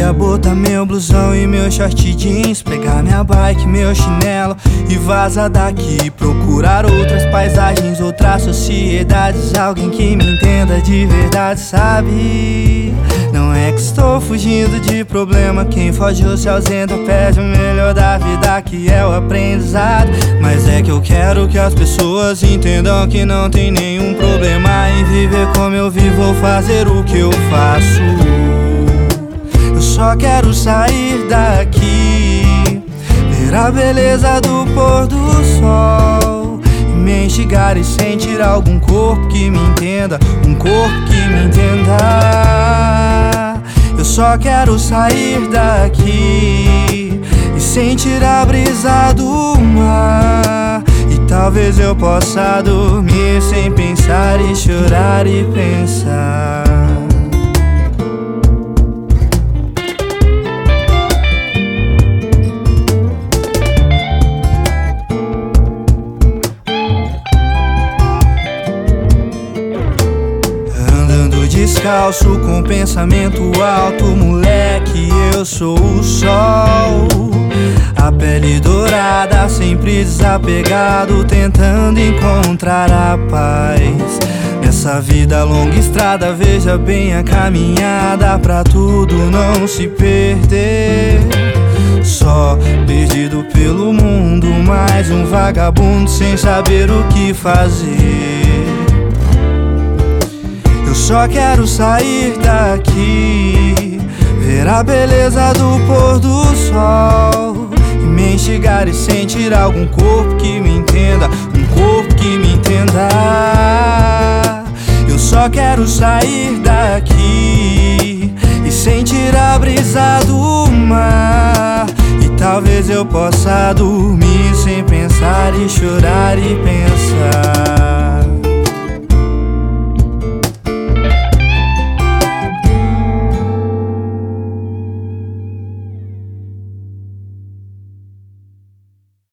Queria botar meu blusão e meu short jeans, pegar minha bike, meu chinelo e vazar daqui. Procurar outras paisagens, outras sociedades, alguém que me entenda de verdade, sabe? Não é que estou fugindo de problema, quem foge ou se ausenta perde o melhor da vida, que é o aprendizado. Mas é que eu quero que as pessoas entendam que não tem nenhum problema em viver como eu vivo ou fazer o que eu faço. Eu só quero sair daqui, ver a beleza do pôr do sol e me enxergar e sentir algum corpo que me entenda, um corpo que me entenda. Eu só quero sair daqui e sentir a brisa do mar, e talvez eu possa dormir sem pensar e chorar e pensar. Descalço com pensamento alto, moleque, eu sou o sol. A pele dourada, sempre desapegado, tentando encontrar a paz. Nessa vida longa estrada, veja bem a caminhada, pra tudo não se perder. Só perdido pelo mundo, mais um vagabundo sem saber o que fazer. Eu só quero sair daqui, ver a beleza do pôr do sol e me enxergar e sentir algum corpo que me entenda, um corpo que me entenda. Eu só quero sair daqui e sentir a brisa do mar, e talvez eu possa dormir sem pensar e chorar e pensar.